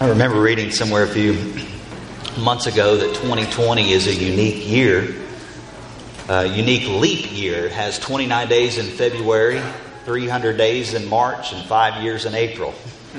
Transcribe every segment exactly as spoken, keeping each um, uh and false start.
I remember reading somewhere a few months ago that twenty twenty is a unique year, a unique leap year. It has twenty-nine days in February, three hundred days in March, and five years in April.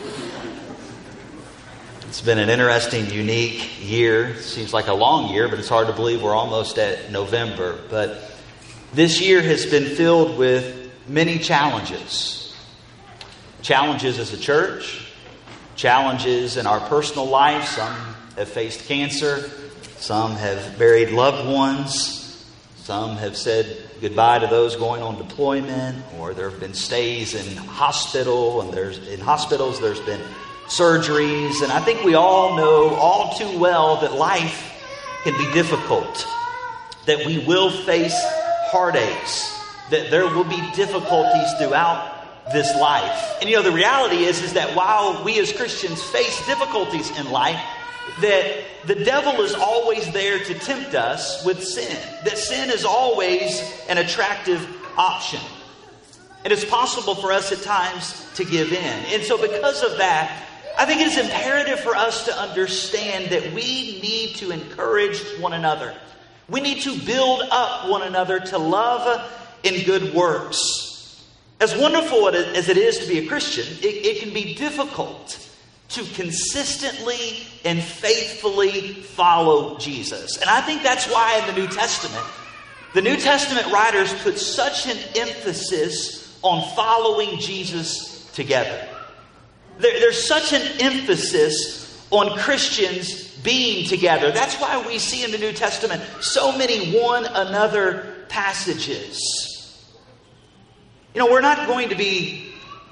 It's been an interesting, unique year. Seems like a long year, but it's hard to believe we're almost at November. But this year has been filled with many challenges. Challenges as a church. Challenges in our personal life. Some have faced cancer. Some have buried loved ones. Some have said goodbye to those going on deployment. Or there have been stays in hospital. And there's in hospitals there's been surgeries. And I think we all know all too well that life can be difficult. That we will face heartaches. That there will be difficulties throughout this life. And you know, the reality is, is that while we as Christians face difficulties in life, that the devil is always there to tempt us with sin. That sin is always an attractive option. And it's possible for us at times to give in. And so because of that, I think it is imperative for us to understand that we need to encourage one another. We need to build up one another to love and good works. As wonderful as it is to be a Christian, it, it can be difficult to consistently and faithfully follow Jesus. And I think that's why in the New Testament, the New Testament writers put such an emphasis on following Jesus together. There, there's such an emphasis on Christians being together. That's why we see in the New Testament so many one another passages. You know, we're not going to be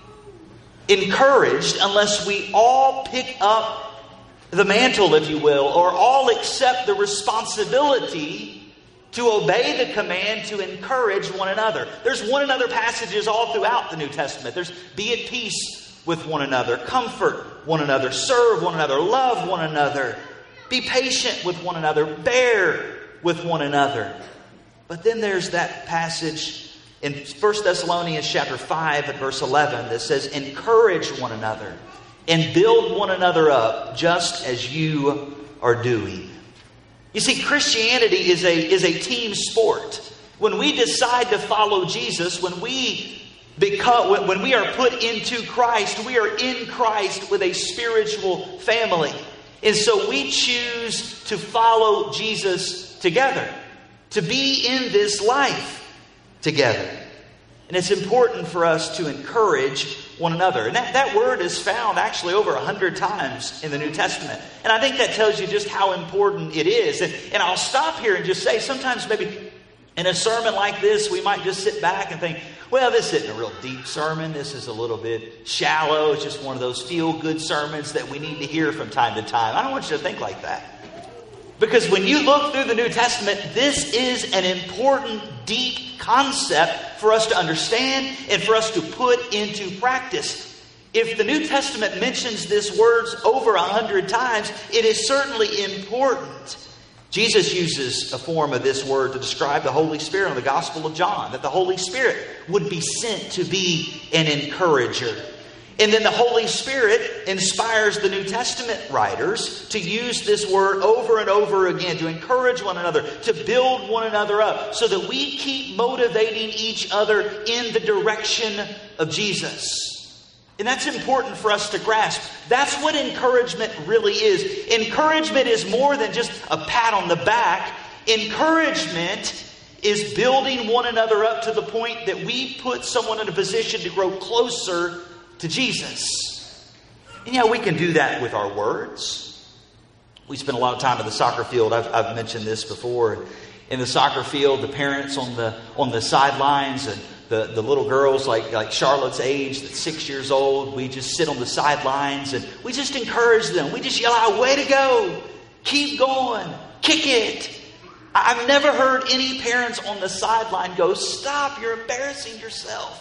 encouraged unless we all pick up the mantle, if you will, or all accept the responsibility to obey the command to encourage one another. There's one another passages all throughout the New Testament. There's be at peace with one another, comfort one another, serve one another, love one another, be patient with one another, bear with one another. But then there's that passage in First Thessalonians chapter five and verse eleven that says, encourage one another and build one another up just as you are doing. You see, Christianity is a, is a team sport. When we decide to follow Jesus, when we become, when, when we are put into Christ, we are in Christ with a spiritual family. And so we choose to follow Jesus together, to be in this life together. And it's important for us to encourage one another. And that, that word is found actually over a hundred times in the New Testament. And I think that tells you just how important it is. And, and I'll stop here and just say, sometimes maybe in a sermon like this, we might just sit back and think, well, this isn't a real deep sermon. This is a little bit shallow. It's just one of those feel-good sermons that we need to hear from time to time. I don't want you to think like that. Because when you look through the New Testament, this is an important, deep concept for us to understand and for us to put into practice. If the New Testament mentions this words over a hundred times, it is certainly important. Jesus uses a form of this word to describe the Holy Spirit in the Gospel of John, that the Holy Spirit would be sent to be an encourager. And then the Holy Spirit inspires the New Testament writers to use this word over and over again, to encourage one another, to build one another up, so that we keep motivating each other in the direction of Jesus. And that's important for us to grasp. That's what encouragement really is. Encouragement is more than just a pat on the back. Encouragement is building one another up to the point that we put someone in a position to grow closer to Jesus. And yeah, we can do that with our words. We spend a lot of time at the soccer field. I've, I've mentioned this before. In the soccer field, the parents on the on the sidelines and the, the little girls like, like Charlotte's age, that's six years old, we just sit on the sidelines and we just encourage them. We just yell out, way to go, keep going, kick it. I've never heard any parents on the sideline go, stop, you're embarrassing yourself.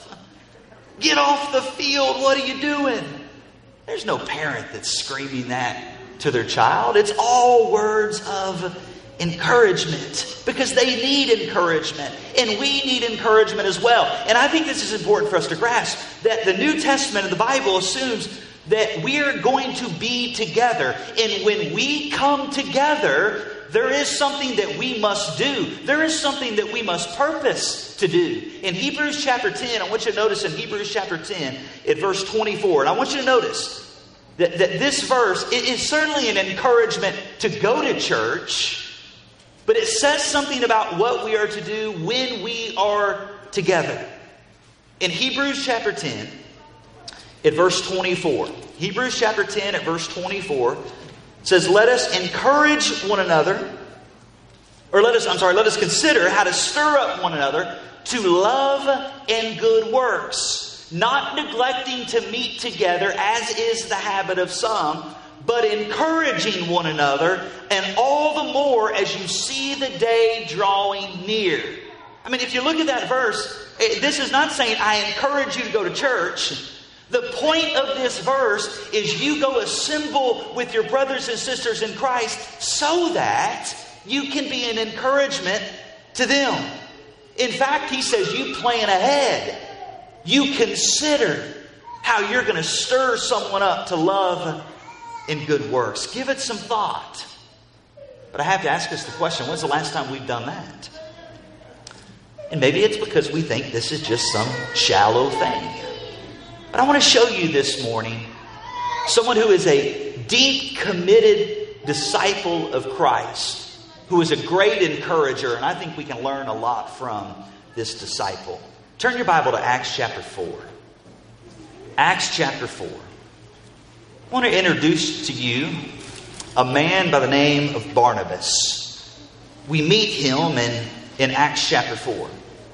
Get off the field. What are you doing? There's no parent that's screaming that to their child. It's all words of encouragement because they need encouragement and we need encouragement as well. And I think this is important for us to grasp that the New Testament and the Bible assumes that we are going to be together. And when we come together, there is something that we must do. There is something that we must purpose to do. In Hebrews chapter ten, I want you to notice in Hebrews chapter ten, at verse twenty-four, and I want you to notice that, that this verse it is certainly an encouragement to go to church, but it says something about what we are to do when we are together. In Hebrews chapter ten, at verse twenty-four, Hebrews chapter ten at verse twenty-four, it says, let us encourage one another, or let us, I'm sorry, let us consider how to stir up one another to love and good works, not neglecting to meet together as is the habit of some, but encouraging one another, and all the more as you see the day drawing near. I mean, if you look at that verse, this is not saying I encourage you to go to church. The point of this verse is you go assemble with your brothers and sisters in Christ so that you can be an encouragement to them. In fact, he says you plan ahead. You consider how you're going to stir someone up to love and good works. Give it some thought. But I have to ask us the question, when's the last time we've done that? And maybe it's because we think this is just some shallow thing. But I want to show you this morning someone who is a deep, committed disciple of Christ, who is a great encourager, and I think we can learn a lot from this disciple. Turn your Bible to Acts chapter four. Acts chapter four. I want to introduce to you a man by the name of Barnabas. We meet him in, in Acts chapter four.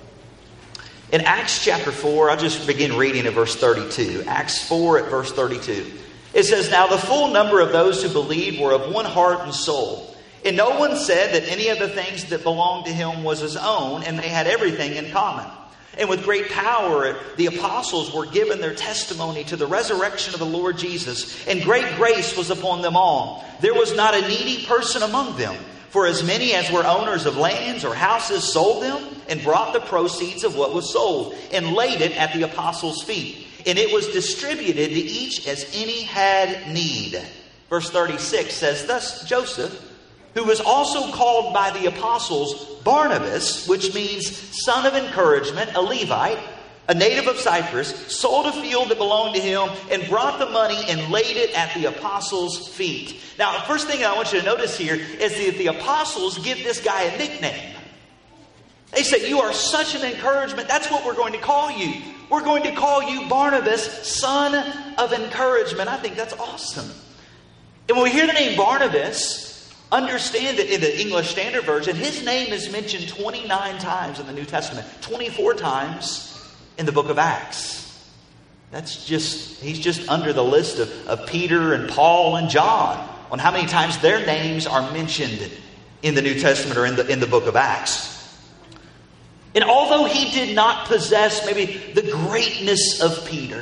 In Acts chapter four, I'll just begin reading at verse thirty-two. Acts four at verse thirty-two. It says, now the full number of those who believed were of one heart and soul. And no one said that any of the things that belonged to him was his own, and they had everything in common. And with great power, the apostles were given their testimony to the resurrection of the Lord Jesus, and great grace was upon them all. There was not a needy person among them. For as many as were owners of lands or houses sold them and brought the proceeds of what was sold and laid it at the apostles' feet. And it was distributed to each as any had need. Verse thirty-six says, thus Joseph, who was also called by the apostles Barnabas, which means son of encouragement, a Levite, a native of Cyprus, sold a field that belonged to him and brought the money and laid it at the apostles' feet. Now, the first thing I want you to notice here is that the apostles give this guy a nickname. They say, you are such an encouragement. That's what we're going to call you. We're going to call you Barnabas, son of encouragement. I think that's awesome. And when we hear the name Barnabas, understand that in the English Standard Version, his name is mentioned twenty-nine times in the New Testament, twenty-four times in the book of Acts. That's just, he's just under the list of, of Peter and Paul and John on how many times their names are mentioned in the New Testament or in the, in the book of Acts. And although he did not possess maybe the greatness of Peter,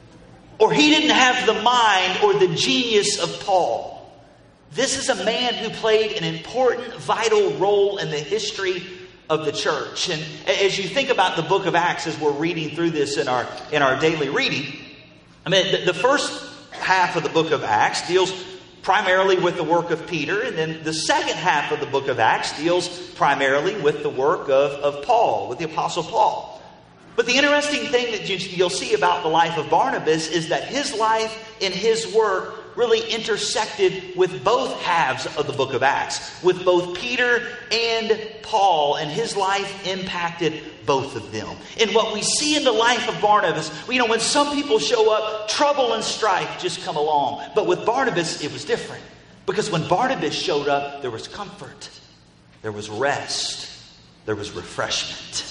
or he didn't have the mind or the genius of Paul, this is a man who played an important, vital role in the history of the church. And as you think about the book of Acts, as we're reading through this in our in our daily reading, I mean, the, the first half of the book of Acts deals primarily with the work of Peter, and then the second half of the book of Acts deals primarily with the work of, of Paul, with the Apostle Paul. But the interesting thing that you, you'll see about the life of Barnabas is that his life and his work really intersected with both halves of the book of Acts, with both Peter and Paul, and his life impacted both of them. And what we see in the life of Barnabas, you know, when some people show up, trouble and strife just come along. But with Barnabas, it was different. Because when Barnabas showed up, there was comfort, there was rest, there was refreshment.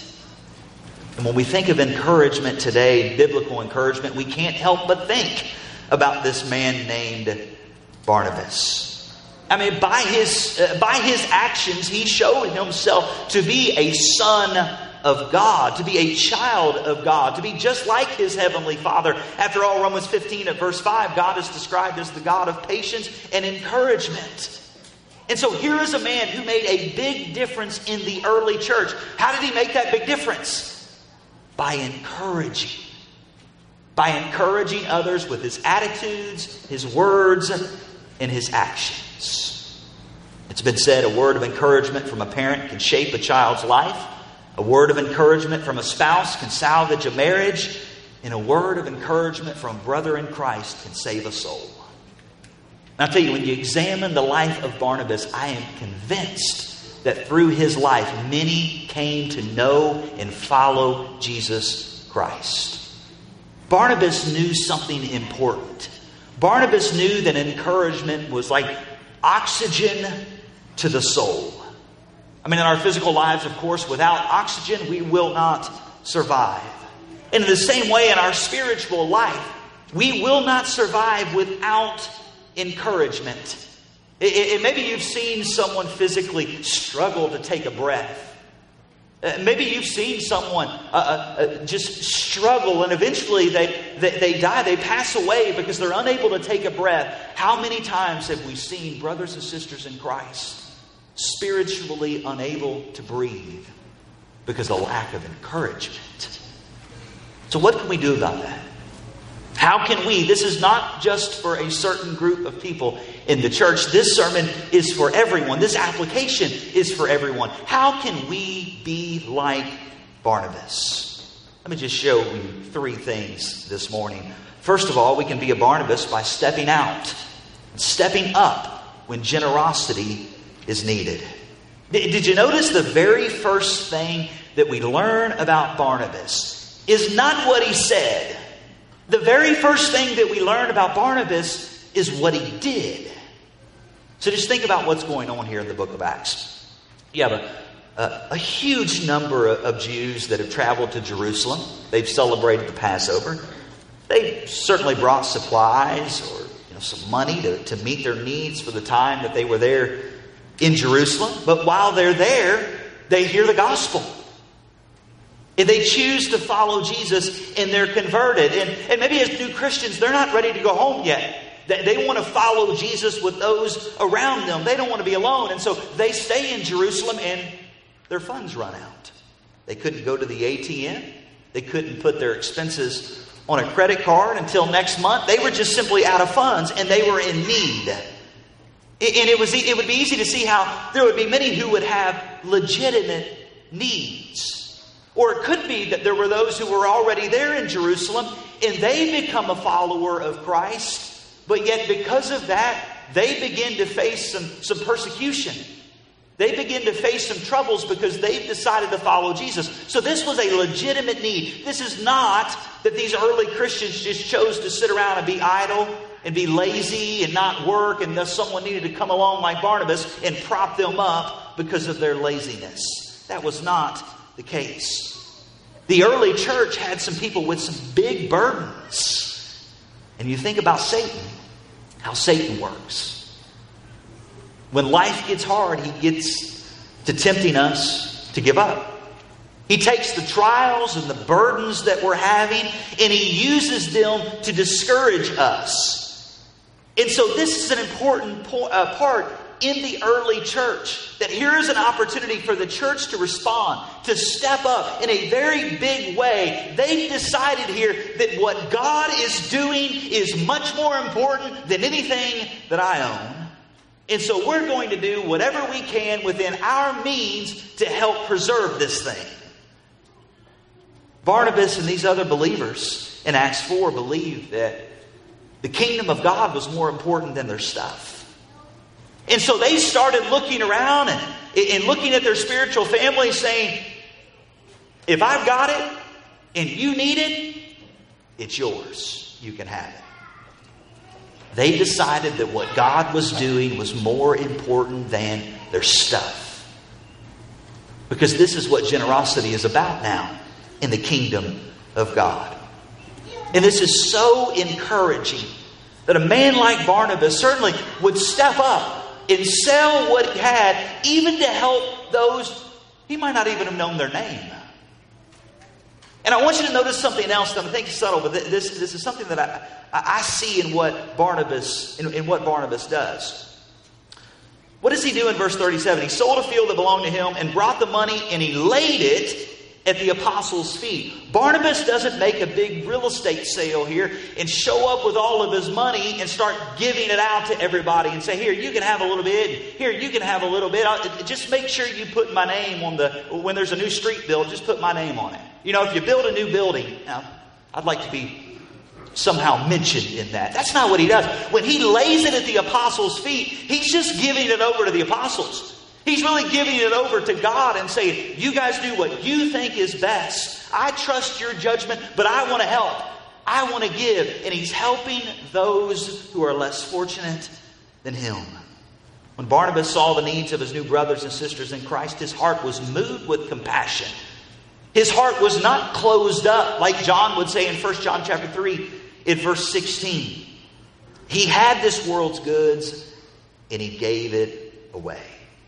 And when we think of encouragement today, biblical encouragement, we can't help but think about this man named Barnabas. I mean, by his uh, by his actions, he showed himself to be a son of God, to be a child of God, to be just like his heavenly Father. After all, Romans fifteen at verse five, God is described as the God of patience and encouragement. And so here is a man who made a big difference in the early church. How did he make that big difference? By encouraging. by encouraging others with his attitudes, his words, and his actions. It's been said, a word of encouragement from a parent can shape a child's life. A word of encouragement from a spouse can salvage a marriage. And a word of encouragement from a brother in Christ can save a soul. And I'll tell you, when you examine the life of Barnabas, I am convinced that through his life, many came to know and follow Jesus Christ. Barnabas knew something important. Barnabas knew that encouragement was like oxygen to the soul. I mean, in our physical lives, of course, without oxygen, we will not survive. And in the same way, in our spiritual life, we will not survive without encouragement. It, it, maybe you've seen someone physically struggle to take a breath. Uh, maybe you've seen someone uh, uh, just struggle and eventually they, they, they die. They pass away because they're unable to take a breath. How many times have we seen brothers and sisters in Christ spiritually unable to breathe because of lack of encouragement? So what can we do about that? How can we? This is not just for a certain group of people in the church. This sermon is for everyone. This application is for everyone. How can we be like Barnabas? Let me just show you three things this morning. First of all, we can be a Barnabas by stepping out, stepping up when generosity is needed. Did you notice the very first thing that we learn about Barnabas is not what he said? The very first thing that we learn about Barnabas is what he did. So just think about what's going on here in the book of Acts. You have a, a, a huge number of Jews that have traveled to Jerusalem. They've celebrated the Passover. They certainly brought supplies or you know, some money to, to meet their needs for the time that they were there in Jerusalem. But while they're there, they hear the gospel. And they choose to follow Jesus and they're converted. And, and maybe as new Christians, they're not ready to go home yet. They, they want to follow Jesus with those around them. They don't want to be alone. And so they stay in Jerusalem and their funds run out. They couldn't go to the A T M. They couldn't put their expenses on a credit card until next month. They were just simply out of funds and they were in need. And it was it would be easy to see how there would be many who would have legitimate needs. Or it could be that there were those who were already there in Jerusalem and they become a follower of Christ. But yet because of that, they begin to face some, some persecution. They begin to face some troubles because they've decided to follow Jesus. So this was a legitimate need. This is not that these early Christians just chose to sit around and be idle and be lazy and not work, and thus someone needed to come along like Barnabas and prop them up because of their laziness. That was not the case. The early church had some people with some big burdens. And you think about Satan, how Satan works. When life gets hard, he gets to tempting us to give up. He takes the trials and the burdens that we're having and he uses them to discourage us. And so this is an important po- uh, part in the early church, that here is an opportunity for the church to respond, to step up in a very big way. They've decided here that what God is doing is much more important than anything that I own. And so we're going to do whatever we can within our means to help preserve this thing. Barnabas and these other believers in Acts four believed that the kingdom of God was more important than their stuff. And so they started looking around and, and looking at their spiritual family saying, if I've got it and you need it, it's yours. You can have it. They decided that what God was doing was more important than their stuff. Because this is what generosity is about now in the kingdom of God. And this is so encouraging that a man like Barnabas certainly would step up and sell what he had, even to help those he might not even have known their name. And I want you to notice something else that I think is subtle, but this, this is something that I, I see in what Barnabas in, in what Barnabas does. What does he do in verse thirty-seven? He sold a field that belonged to him and brought the money and he laid it at the apostles' feet. Barnabas doesn't make a big real estate sale here and show up with all of his money and start giving it out to everybody and say, here, you can have a little bit. Here, you can have a little bit. I'll, just make sure you put my name on the, when there's a new street built, just put my name on it. You know, if you build a new building, now, I'd like to be somehow mentioned in that. That's not what he does. When he lays it at the apostles' feet, he's just giving it over to the apostles. He's really giving it over to God and saying, you guys do what you think is best. I trust your judgment, but I want to help. I want to give. And he's helping those who are less fortunate than him. When Barnabas saw the needs of his new brothers and sisters in Christ, his heart was moved with compassion. His heart was not closed up, like John would say in First John chapter three, in verse sixteen. He had this world's goods, and he gave it away.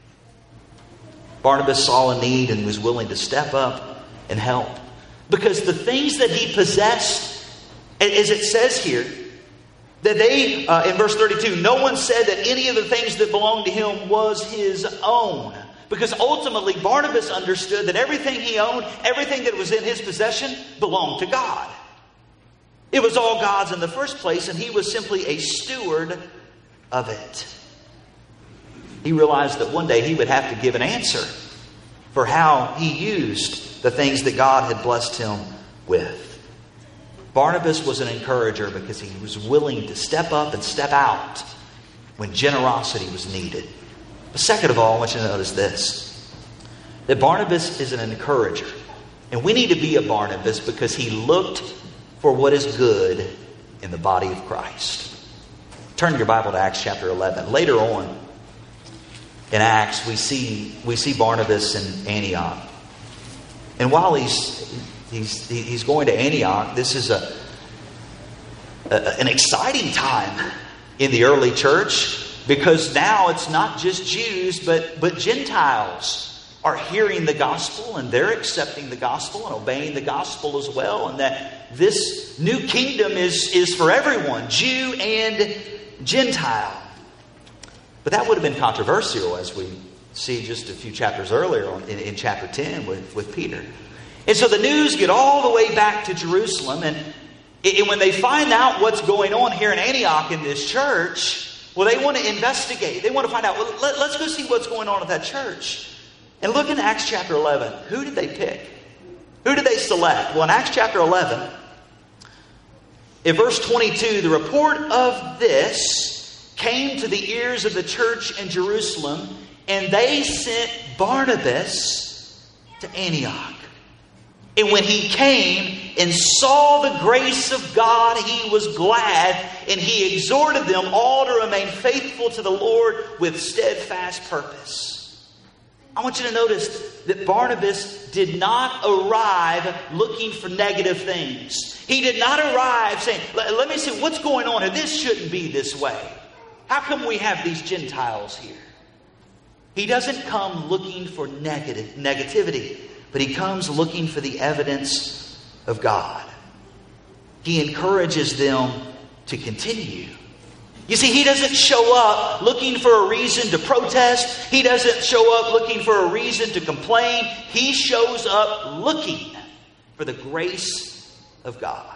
Barnabas saw a need and was willing to step up and help. Because the things that he possessed, as it says here, that they, uh, in verse thirty-two, no one said that any of the things that belonged to him was his own. Because ultimately Barnabas understood that everything he owned, everything that was in his possession, belonged to God. It was all God's in the first place, and he was simply a steward of it. He realized that one day he would have to give an answer for how he used the things that God had blessed him with. Barnabas was an encourager because he was willing to step up and step out when generosity was needed. But second of all, I want you to notice this, that Barnabas is an encourager. And we need to be a Barnabas because he looked for what is good in the body of Christ. Turn your Bible to Acts chapter eleven. Later on in Acts, we see we see Barnabas in Antioch. And while he's he's he's going to Antioch, this is a, a an exciting time in the early church. Because now it's not just Jews, but, but Gentiles are hearing the gospel and they're accepting the gospel and obeying the gospel as well. And that this new kingdom is, is for everyone, Jew and Gentile. But that would have been controversial, as we see just a few chapters earlier on, in, in chapter ten with, with Peter. And so the news get all the way back to Jerusalem. And, and when they find out what's going on here in Antioch in this church, well, they want to investigate. They want to find out, well, let, let's go see what's going on at that church. And look in Acts chapter eleven. Who did they pick? Who did they select? Well, in Acts chapter eleven, in verse twenty-two, the report of this came to the ears of the church in Jerusalem, and they sent Barnabas to Antioch. And when he came and saw the grace of God, he was glad, and he exhorted them all to remain faithful to the Lord with steadfast purpose. I want you to notice that Barnabas did not arrive looking for negative things. He did not arrive saying, let, let me see what's going on here. This shouldn't be this way. How come we have these Gentiles here? He doesn't come looking for negative negativity. But he comes looking for the evidence of God. He encourages them to continue. You see, he doesn't show up looking for a reason to protest. He doesn't show up looking for a reason to complain. He shows up looking for the grace of God.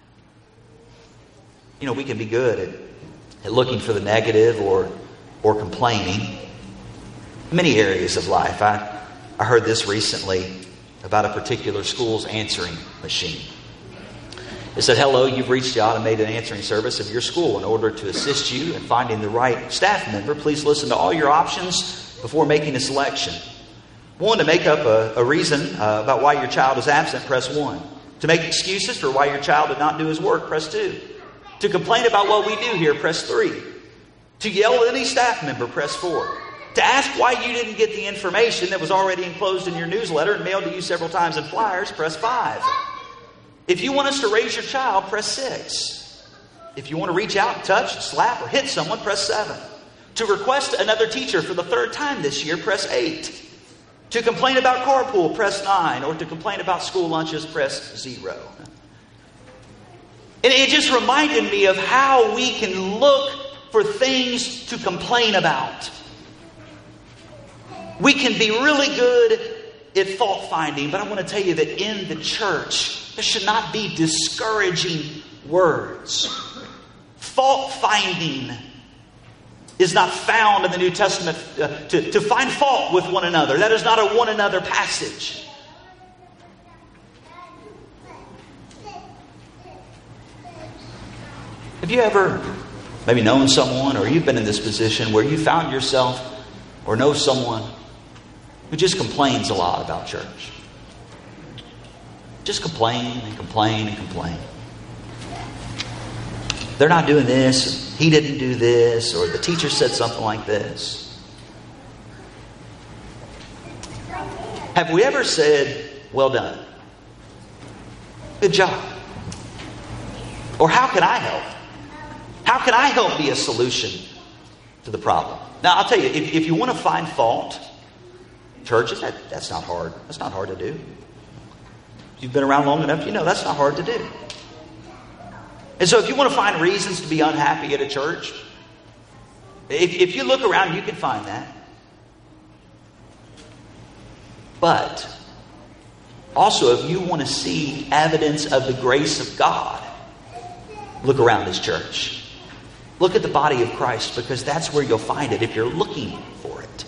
You know, we can be good at, at looking for the negative or, or complaining. Many areas of life. I, I heard this recently about a particular school's answering machine. It said, hello, you've reached the automated answering service of your school. In order to assist you in finding the right staff member, please listen to all your options before making a selection. One, to make up a, a reason uh, about why your child is absent, press one. To make excuses for why your child did not do his work, press two. To complain about what we do here, press three. To yell at any staff member, press four. To ask why you didn't get the information that was already enclosed in your newsletter and mailed to you several times in flyers, press five. If you want us to raise your child, press six. If you want to reach out, touch, slap, or hit someone, press seven. To request another teacher for the third time this year, press eight. To complain about carpool, press nine. Or to complain about school lunches, press zero. And it just reminded me of how we can look for things to complain about. We can be really good at fault finding, but I want to tell you that in the church, there should not be discouraging words. Fault finding is not found in the New Testament uh, to, to find fault with one another. That is not a one another passage. Have you ever maybe known someone, or you've been in this position where you found yourself or know someone who just complains a lot about church? Just complain and complain and complain. They're not doing this, he didn't do this, or the teacher said something like this. Have we ever said, well done? Good job. Or how can I help? How can I help be a solution to the problem? Now, I'll tell you, if, if you want to find fault, churches, that, that's not hard. That's not hard to do. If you've been around long enough, you know that's not hard to do. And so if you want to find reasons to be unhappy at a church, if, if you look around, you can find that. But also, if you want to see evidence of the grace of God, look around this church. Look at the body of Christ, because that's where you'll find it if you're looking for it.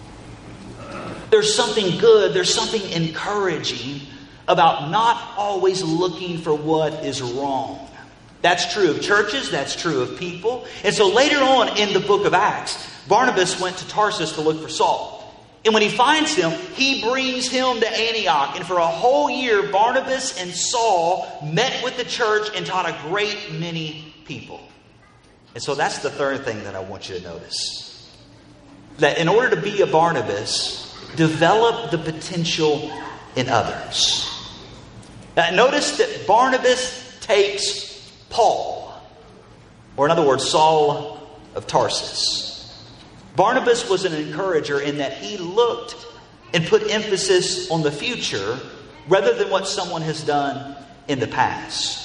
There's something good, there's something encouraging about not always looking for what is wrong. That's true of churches, that's true of people. And so later on in the book of Acts, Barnabas went to Tarsus to look for Saul. And when he finds him, he brings him to Antioch. And for a whole year, Barnabas and Saul met with the church and taught a great many people. And so that's the third thing that I want you to notice. That in order to be a Barnabas, develop the potential in others. Now, notice that Barnabas takes Paul, or in other words, Saul of Tarsus. Barnabas was an encourager in that he looked and put emphasis on the future rather than what someone has done in the past.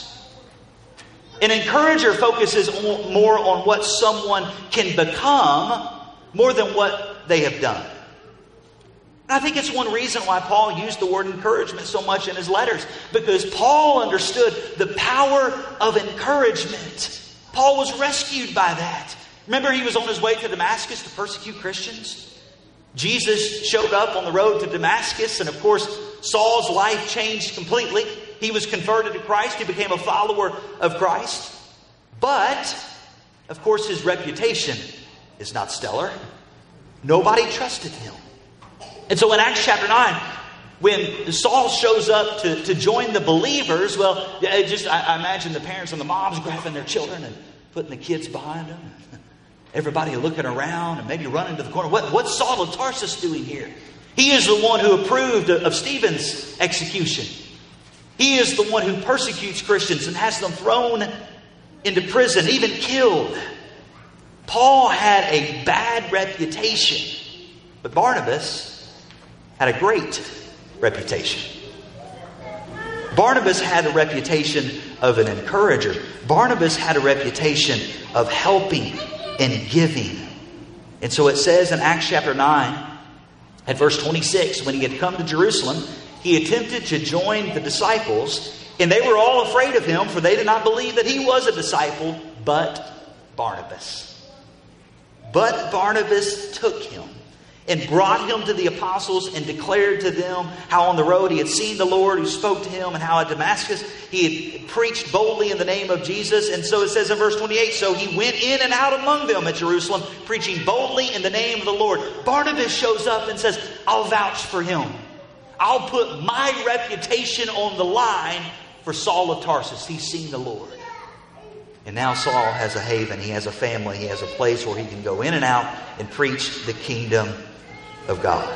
An encourager focuses on, more on what someone can become more than what they have done. And I think it's one reason why Paul used the word encouragement so much in his letters, because Paul understood the power of encouragement. Paul was rescued by that. Remember, he was on his way to Damascus to persecute Christians. Jesus showed up on the road to Damascus, and of course, Saul's life changed completely. He was converted to Christ. He became a follower of Christ. But, of course, his reputation is not stellar. Nobody trusted him. And so in Acts chapter nine, when Saul shows up to, to join the believers, well, just I, I imagine the parents and the moms grabbing their children and putting the kids behind them. Everybody looking around and maybe running to the corner. What, what's Saul of Tarsus doing here? He is the one who approved of Stephen's execution. He is the one who persecutes Christians and has them thrown into prison, even killed. Paul had a bad reputation, but Barnabas had a great reputation. Barnabas had a reputation of an encourager. Barnabas had a reputation of helping and giving. And so it says in Acts chapter nine, at verse twenty-six, when he had come to Jerusalem, he attempted to join the disciples, and they were all afraid of him, for they did not believe that he was a disciple, but Barnabas. But Barnabas took him and brought him to the apostles and declared to them how on the road he had seen the Lord who spoke to him, and how at Damascus he had preached boldly in the name of Jesus. And so it says in verse twenty-eight, so he went in and out among them at Jerusalem, preaching boldly in the name of the Lord. Barnabas shows up and says, I'll vouch for him. I'll put my reputation on the line for Saul of Tarsus. He's seen the Lord. And now Saul has a haven. He has a family. He has a place where he can go in and out and preach the kingdom of God.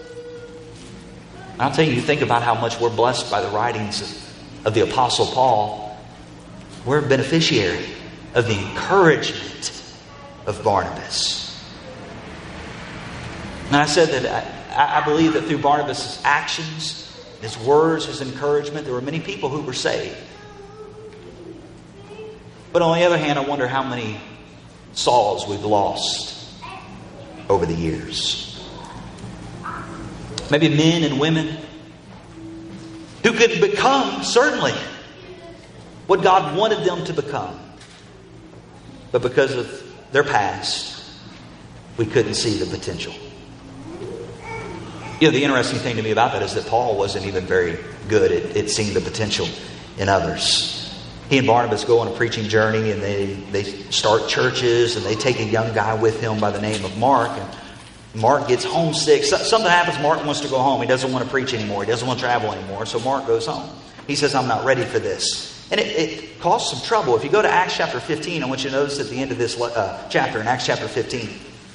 I'll tell you, you think about how much we're blessed by the writings of, of the Apostle Paul. We're a beneficiary of the encouragement of Barnabas. And I said that I, I believe that through Barnabas' actions, his words, his encouragement, there were many people who were saved. But on the other hand, I wonder how many Sauls we've lost over the years. maybe men and women who could become, certainly, what God wanted them to become. But because of their past, we couldn't see the potential. You know, the interesting thing to me about that is that Paul wasn't even very good at, at seeing the potential in others. He and Barnabas go on a preaching journey, and they, they start churches, and they take a young guy with him by the name of Mark. And Mark gets homesick. So, something happens. Mark wants to go home. He doesn't want to preach anymore. He doesn't want to travel anymore. So Mark goes home. He says, I'm not ready for this. And it, it caused some trouble. If you go to Acts chapter fifteen, I want you to notice at the end of this uh, chapter, in Acts chapter fifteen,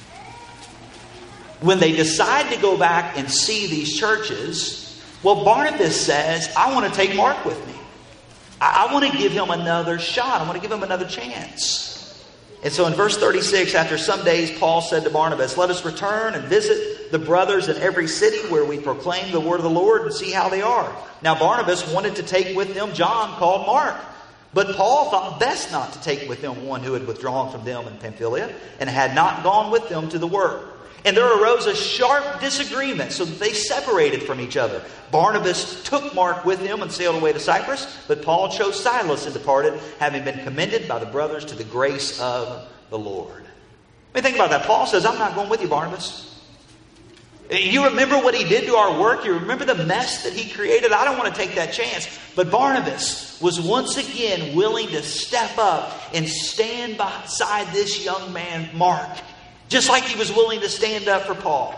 when they decide to go back and see these churches, well, Barnabas says, I want to take Mark with me. I, I want to give him another shot. I want to give him another chance. And so in verse thirty-six, after some days, Paul said to Barnabas, let us return and visit the brothers in every city where we proclaim the word of the Lord and see how they are. Now Barnabas wanted to take with them John called Mark. But Paul thought best not to take with them one who had withdrawn from them in Pamphylia and had not gone with them to the work. And there arose a sharp disagreement, so that they separated from each other. Barnabas took Mark with him and sailed away to Cyprus, but Paul chose Silas and departed, having been commended by the brothers to the grace of the Lord. I mean, think about that. Paul says, I'm not going with you, Barnabas. You remember what he did to our work? You remember the mess that he created? I don't want to take that chance. But Barnabas was once again willing to step up and stand beside this young man, Mark. Just like he was willing to stand up for Paul.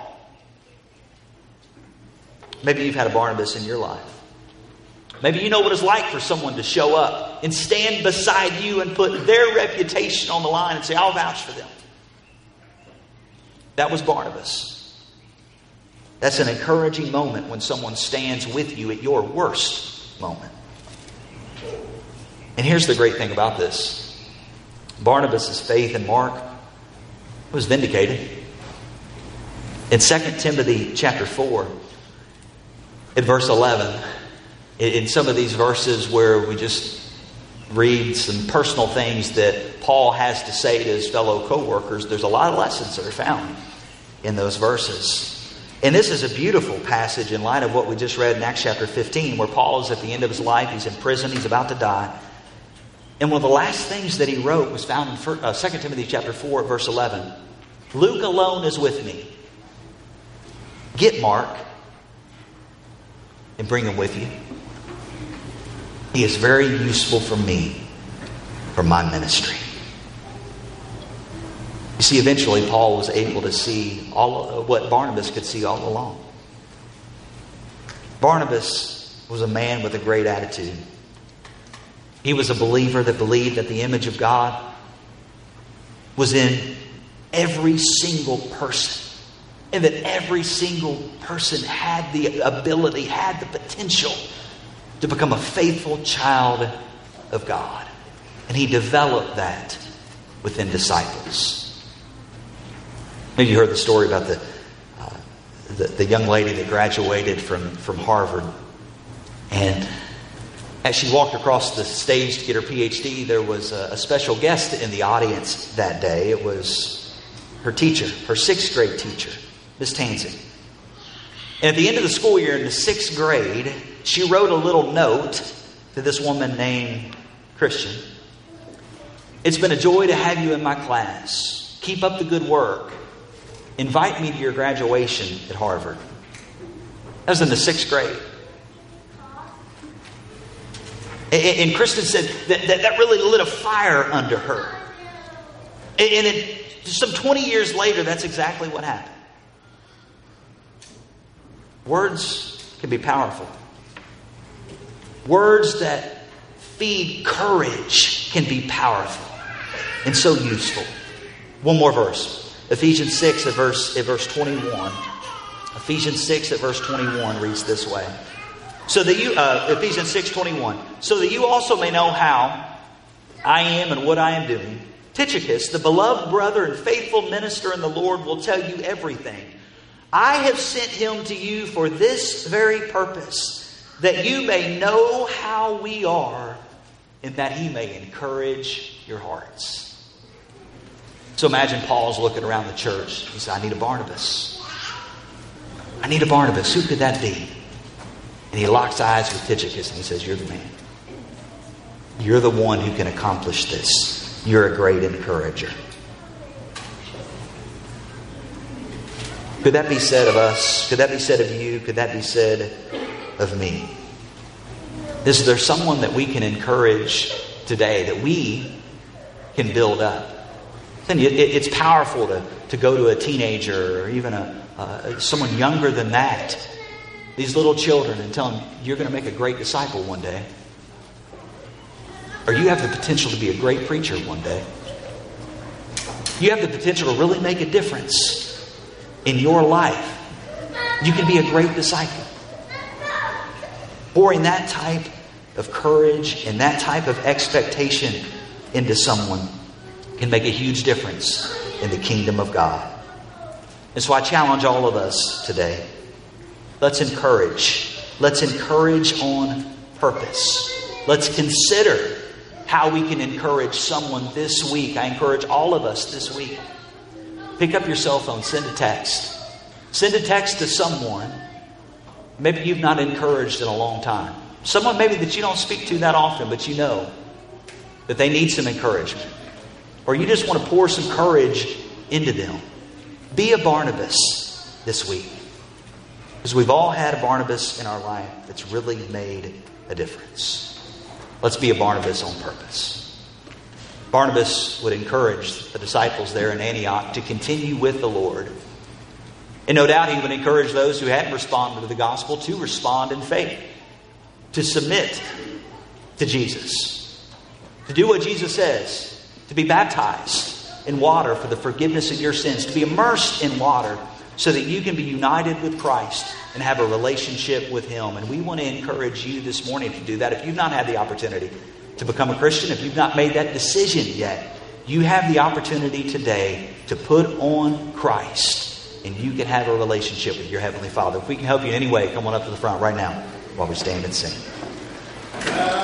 Maybe you've had a Barnabas in your life. Maybe you know what it's like for someone to show up and stand beside you and put their reputation on the line and say, I'll vouch for them. That was Barnabas. That's an encouraging moment when someone stands with you at your worst moment. And here's the great thing about this. Barnabas' faith in Mark was vindicated. In Second Timothy chapter four, in verse eleven, in some of these verses where we just read some personal things that Paul has to say to his fellow co-workers, there's a lot of lessons that are found in those verses. And this is a beautiful passage in light of what we just read in Acts chapter fifteen, where Paul is at the end of his life. He's in prison. He's about to die. And one of the last things that he wrote was found in Second Timothy chapter four, verse eleven. Luke alone is with me. Get Mark and bring him with you. He is very useful for me, for my ministry. You see, eventually Paul was able to see all of what Barnabas could see all along. Barnabas was a man with a great attitude. He was a believer that believed that the image of God was in every single person. And that every single person had the ability, had the potential to become a faithful child of God. And he developed that within disciples. Maybe you heard the story about the, uh, the, the young lady that graduated from, from Harvard. And as she walked across the stage to get her P H D, there was a, a special guest in the audience that day. It was her teacher, her sixth grade teacher, Miss Tansey. And at the end of the school year in the sixth grade, she wrote a little note to this woman named Christian. It's been a joy to have you in my class. Keep up the good work. Invite me to your graduation at Harvard. That was in the sixth grade. And Kristen said that that really lit a fire under her. And it, some twenty years later, that's exactly what happened. Words can be powerful. Words that feed courage can be powerful and so useful. One more verse. Ephesians six at verse, at verse twenty-one. Ephesians six at verse twenty-one reads this way. So that you, uh, Ephesians six twenty-one. So that you also may know how I am and what I am doing. Tychicus, the beloved brother and faithful minister in the Lord, will tell you everything. I have sent him to you for this very purpose, that you may know how we are, and that he may encourage your hearts. So imagine Paul's looking around the church. He said, I need a Barnabas. I need a Barnabas. Who could that be? And he locks eyes with Tychicus and he says, you're the man. You're the one who can accomplish this. You're a great encourager. Could that be said of us? Could that be said of you? Could that be said of me? Is there someone that we can encourage today, that we can build up? It's powerful to, to go to a teenager or even a uh, someone younger than that, these little children, and tell them, you're going to make a great disciple one day. Or you have the potential to be a great preacher one day. You have the potential to really make a difference in your life. You can be a great disciple. Pouring that type of courage and that type of expectation into someone can make a huge difference in the kingdom of God. And so I challenge all of us today. Let's encourage. Let's encourage on purpose. Let's consider how we can encourage someone this week. I encourage all of us this week. Pick up your cell phone, send a text. Send a text to someone maybe you've not encouraged in a long time. Someone maybe that you don't speak to that often, but you know that they need some encouragement. Or you just want to pour some courage into them. Be a Barnabas this week. Because we've all had a Barnabas in our life that's really made a difference. Let's be a Barnabas on purpose. Barnabas would encourage the disciples there in Antioch to continue with the Lord. And no doubt he would encourage those who hadn't responded to the gospel to respond in faith. To submit to Jesus. To do what Jesus says. To be baptized in water for the forgiveness of your sins. To be immersed in water so that you can be united with Christ and have a relationship with Him. And we want to encourage you this morning to do that. If you've not had the opportunity to become a Christian, if you've not made that decision yet, you have the opportunity today to put on Christ. And you can have a relationship with your Heavenly Father. If we can help you in any way, come on up to the front right now while we stand and sing.